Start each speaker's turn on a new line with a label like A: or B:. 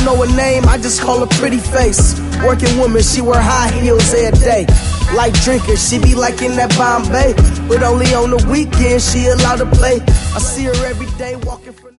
A: know her name, I just call her pretty face. Working woman, she wear high heels every day. Light drinker, she be like in that Bombay, but only on the weekend she allowed to play. I see her every day walking from